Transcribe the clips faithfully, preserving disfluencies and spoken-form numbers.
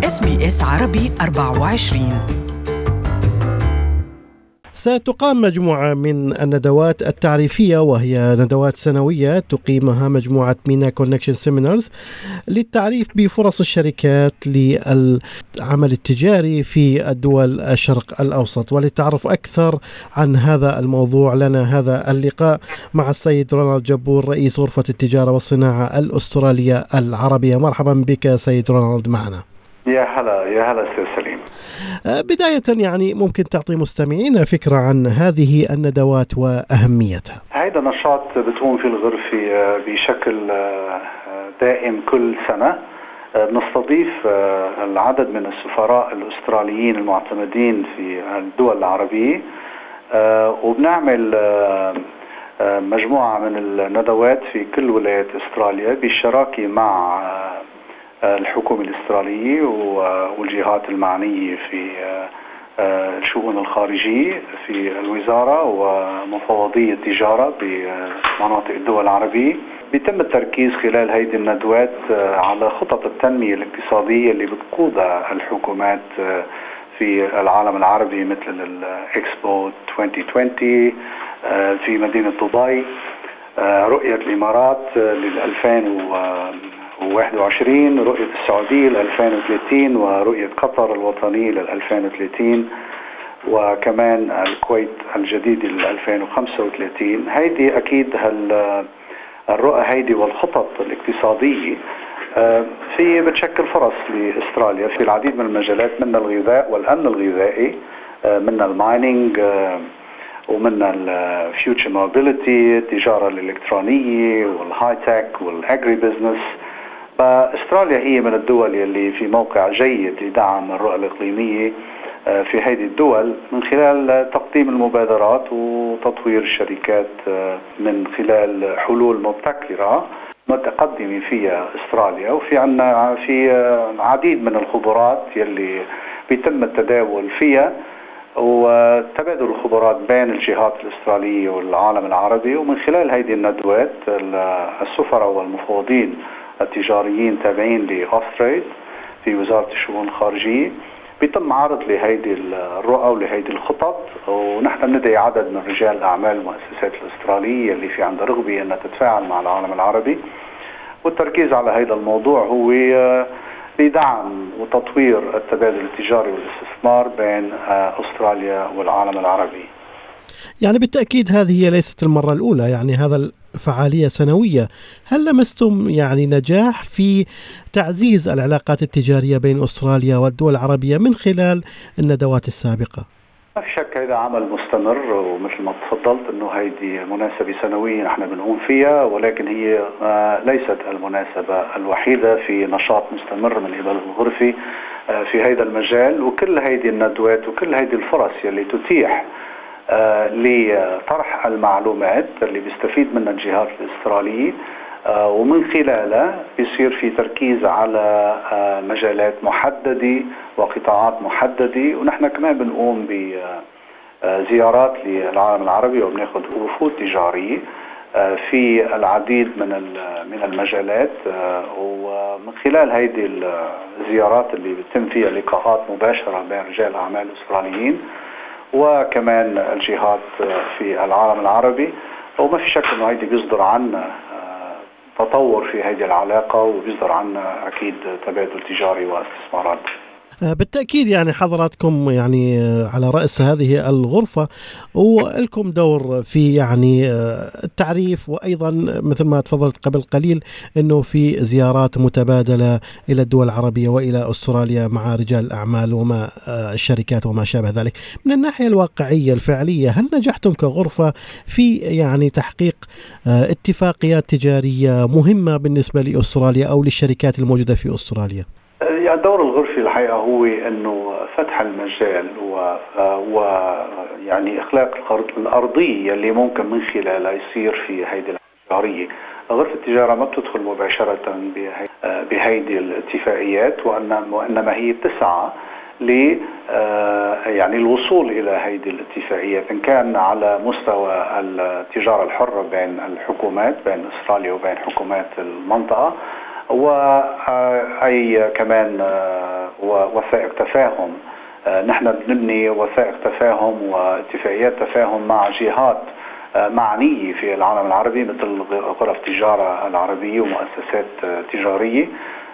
إس بي إس عربي أربعة وعشرين. ستقام مجموعة من الندوات التعريفية، وهي ندوات سنوية تقيمها مجموعة مينا كونكشن سيمينارز للتعريف بفرص الشركات للعمل التجاري في الدول الشرق الأوسط. وللتعرف أكثر عن هذا الموضوع لنا هذا اللقاء مع السيد رونالد جبور، رئيس غرفة التجارة والصناعة الأسترالية العربية. مرحبا بك سيد رونالد معنا. يا هلا يا هلا سيد سليم. بداية يعني ممكن تعطي مستمعينا فكرة عن هذه الندوات وأهميتها؟ هذا نشاط بتقوم فيه الغرفة بشكل دائم كل سنة. نستضيف العدد من السفراء الأستراليين المعتمدين في الدول العربية، وبنعمل مجموعة من الندوات في كل ولايات أستراليا بالشراكة مع الحكومة الأسترالية والجهات المعنية في الشؤون الخارجية في الوزارة ومفوضية التجارة بمناطق الدول العربية. بيتم التركيز خلال هذه الندوات على خطط التنمية الاقتصادية اللي بتقودها الحكومات في العالم العربي، مثل الإكسبو ألفين وعشرين في مدينة دبي، رؤية الإمارات لل ألفين وواحد وعشرين، رؤية السعودية ل ألفين وثلاثين، ورؤية قطر الوطنية لل ألفين وثلاثين، وكمان الكويت الجديدة لل ألفين وخمسة وثلاثين. هيدي أكيد الرؤى هيدي والخطط الاقتصادية في بتشكل فرص لأستراليا في العديد من المجالات، من الغذاء والأمن الغذائي، من المايننج، ومن الفيوتشر موبيليتي، التجارة الإلكترونية والهاي تك والأجري بزنس. فأستراليا هي من الدول اللي في موقع جيد لدعم الرؤى الإقليمية في هذه الدول من خلال تقديم المبادرات وتطوير الشركات من خلال حلول مبتكرة متقدمة فيها أستراليا. وفي عنا في عديد من الخبرات يلي بيتم التداول فيها وتبادل الخبرات بين الجهات الأسترالية والعالم العربي. ومن خلال هذه الندوات السفراء والمفوضين التجاريين تابعين لأوستريد في وزارة الشؤون الخارجية بيتم عرض لهيدي الرؤى ولهيدي الخطط، ونحن ندعي عدد من رجال الأعمال والمؤسسات الأسترالية اللي في عندها رغبة أنها تتفاعل مع العالم العربي. والتركيز على هذا الموضوع هو لدعم وتطوير التبادل التجاري والاستثمار بين أستراليا والعالم العربي. يعني بالتأكيد هذه هي ليست المرة الأولى، يعني هذا فعالية سنوية. هل لمستم يعني نجاح في تعزيز العلاقات التجارية بين أستراليا والدول العربية من خلال الندوات السابقة؟ ما في شك هذا عمل مستمر، ومثل ما تفضلت انه هيدي مناسبة سنوية نحن بنقوم فيها، ولكن هي ليست المناسبة الوحيدة في نشاط مستمر من قبل الغرفة في هذا المجال. وكل هيدي الندوات وكل هيدي الفرص يلي تتيح لطرح المعلومات اللي بيستفيد منها الجهات الأسترالية، ومن خلالها بيصير في تركيز على مجالات محددة وقطاعات محددة. ونحن كمان بنقوم بزيارات للعالم العربي وبناخذ وفود تجارية في العديد من من المجالات. ومن خلال هيدي الزيارات اللي بتتم فيها لقاءات مباشرة بين رجال الأعمال الأستراليين وكمان الجهات في العالم العربي، وما في شك انه هيدي بيصدر عنا تطور في هذه العلاقة وبيصدر عنا أكيد تبادل تجاري واستثمارات. بالتأكيد يعني حضراتكم يعني على رأس هذه الغرفة ولكم دور في يعني التعريف، وأيضا مثل ما تفضلت قبل قليل أنه في زيارات متبادلة إلى الدول العربية وإلى أستراليا مع رجال الأعمال وما الشركات وما شابه ذلك. من الناحية الواقعية الفعلية، هل نجحتم كغرفة في يعني تحقيق اتفاقيات تجارية مهمة بالنسبة لأستراليا أو للشركات الموجودة في أستراليا؟ يعني دور الغرفة الحقيقة هو أنه فتح المجال ويعني و... إخلاق الأرضية اللي ممكن من خلالها يصير في هيدي التجارية. غرفة التجارة ما بتدخل مباشرة بهي... بهيدي الاتفاقيات، وإنما هي بتسعى ل يعني الوصول إلى هيدي الاتفاقيات، إن كان على مستوى التجارة الحرة بين الحكومات بين أستراليا وبين حكومات المنطقة، وأي كمان ووثائق تفاهم. نحن بنبني وثائق تفاهم واتفاقيات تفاهم مع جهات معنية في العالم العربي مثل غرف التجارة العربية ومؤسسات تجارية،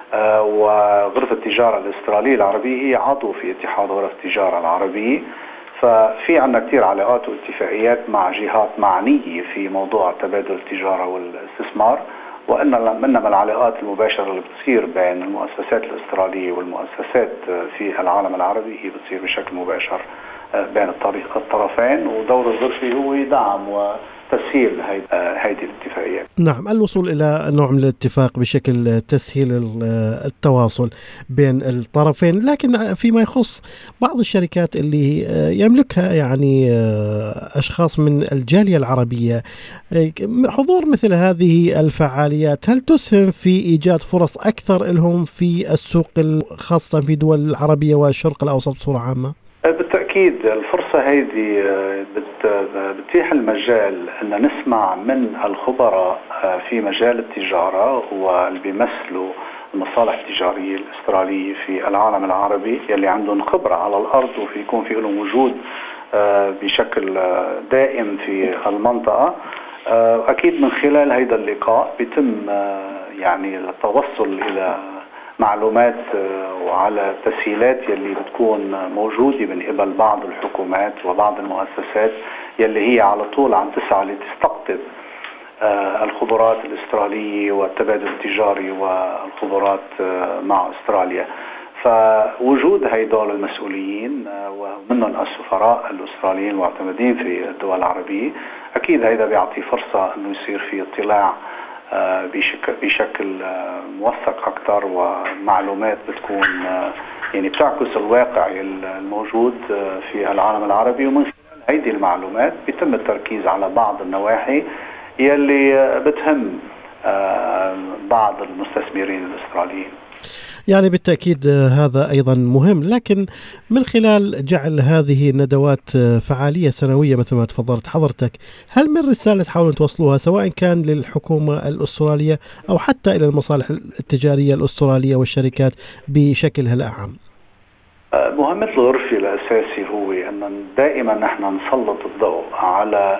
وغرفة التجارة الأسترالية العربية هي عضو في اتحاد غرف التجارة العربية. ففي عنا كتير علاقات واتفاقيات مع جهات معنية في موضوع تبادل التجارة والاستثمار، وأن منما العلاقات المباشرة اللي بتصير بين المؤسسات الأسترالية والمؤسسات في العالم العربي هي بتصير بشكل مباشر بين الطرفين، ودور الغرفة هو دعم وتسهيل هذه الاتفاقيات. نعم، الوصول إلى نوع من الاتفاق بشكل تسهيل التواصل بين الطرفين. لكن فيما يخص بعض الشركات اللي يملكها يعني أشخاص من الجالية العربية، حضور مثل هذه الفعاليات هل تسهم في إيجاد فرص أكثر لهم في السوق خاصة في دول العربية والشرق الأوسط بصورة عامة؟ بالتأكيد الفرصة هذه بتتيح المجال أن نسمع من الخبراء في مجال التجارة واللي بيمثلوا المصالح التجارية الأسترالية في العالم العربي يلي عندهم خبرة على الأرض وفي يكون في لهم وجود بشكل دائم في المنطقة. أكيد من خلال هذا اللقاء بيتم يعني التوصل إلى معلومات وعلى تسهيلات يلي بتكون موجودة من قبل بعض الحكومات وبعض المؤسسات يلي هي على طول عم تسعى لتستقطب الخبرات الأسترالية والتبادل التجاري والخبرات مع أستراليا. فوجود هيدول المسؤولين ومنهم السفراء الأستراليين المعتمدين في الدول العربية أكيد هيدا بيعطي فرصة أنه يصير في اطلاع بشكل, بشكل موثق أكثر، ومعلومات بتكون يعني بتعكس الواقع الموجود في العالم العربي. ومن خلال هذه المعلومات بيتم التركيز على بعض النواحي يلي بتهم بعض المستثمرين الأستراليين. يعني بالتأكيد هذا أيضا مهم، لكن من خلال جعل هذه الندوات فعالية سنوية مثل ما تفضلت حضرتك، هل من رسالة تحاولون توصلوها سواء كان للحكومة الأسترالية أو حتى إلى المصالح التجارية الأسترالية والشركات بشكلها الأعم؟ مهمة الغرفة الأساسي هو أن دائما نحن نسلط الضوء على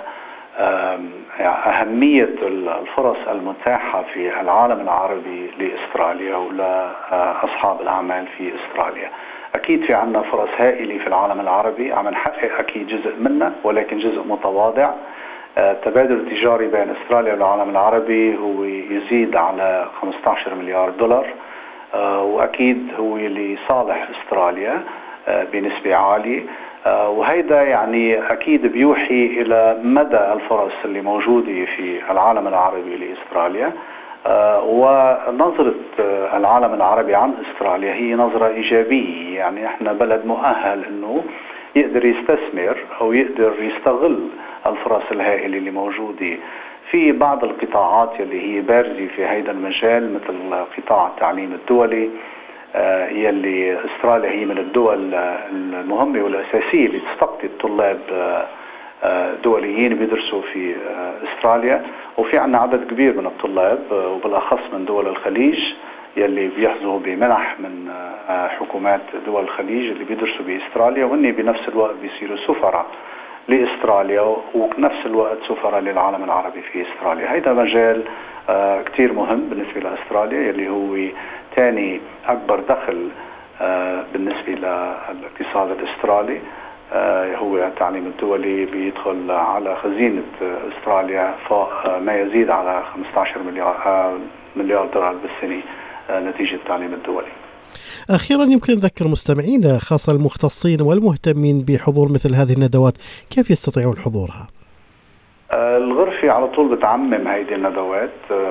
أهمية الفرص المتاحة في العالم العربي لأستراليا ولأصحاب الأعمال في أستراليا. أكيد في عنا فرص هائلة في العالم العربي عم نحقق أكيد جزء منها، ولكن جزء متواضع. التبادل التجاري بين أستراليا والعالم العربي هو يزيد على خمسة عشر مليار دولار، وأكيد هو لصالح أستراليا بنسبة عالية، وهيدا يعني أكيد بيوحي إلى مدى الفرص اللي موجودة في العالم العربي لأستراليا. ونظرة العالم العربي عن أستراليا هي نظرة إيجابية، يعني إحنا بلد مؤهل إنه يقدر يستثمر أو يقدر يستغل الفرص الهائلة اللي موجودة في بعض القطاعات اللي هي بارزة في هذا المجال، مثل قطاع التعليم الدولي يلي أستراليا هي من الدول المهمة والأساسية اللي تستقطب طلاب دوليين بيدرسوا في أستراليا. وفي عنا عدد كبير من الطلاب وبالأخص من دول الخليج يلي بيحظوا بمنح من حكومات دول الخليج اللي بيدرسوا بأستراليا، وإني بنفس الوقت بيصيروا سفراء لأستراليا وبنفس الوقت سفراء للعالم العربي في أستراليا. هيدا مجال كتير مهم بالنسبة لأستراليا يلي هو ثاني أكبر دخل بالنسبة للاقتصاد الأسترالي. هو التعليم الدولي بيدخل على خزينة أستراليا فوق ما يزيد على خمسة عشر مليار مليار دولار بالسنة نتيجة التعليم الدولي. أخيرا يمكن نذكر مستمعينا خاصة المختصين والمهتمين بحضور مثل هذه الندوات كيف يستطيعون حضورها؟ الغرفة على طول بتعمم هذه الندوات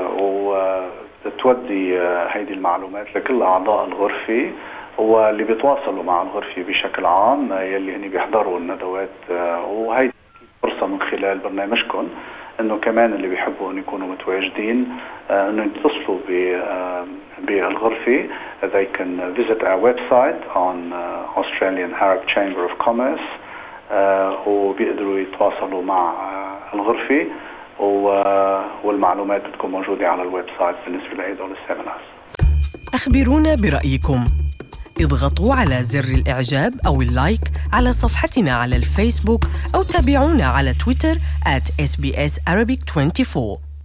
وتودي هذه المعلومات لكل أعضاء الغرفة، واللي بيتواصلوا مع الغرفة بشكل عام يلي هني بيحضروا الندوات. وهي فرصة من خلال برنامجكم انه كمان اللي بيحبوا ان يكونوا متواجدين انه يتصلوا بالغرفة. they can visit our website on Australian Arab Chamber of Commerce وبيقدروا يتواصلوا مع الغرفة، والمعلومات بتكون موجودة على الويب سايت بالنسبة لهدول السيمينارز. أخبرونا برأيكم. اضغطوا على زر الإعجاب أو اللايك على صفحتنا على الفيسبوك أو تابعونا على تويتر آت إس بي إس Arabic أربعة وعشرين.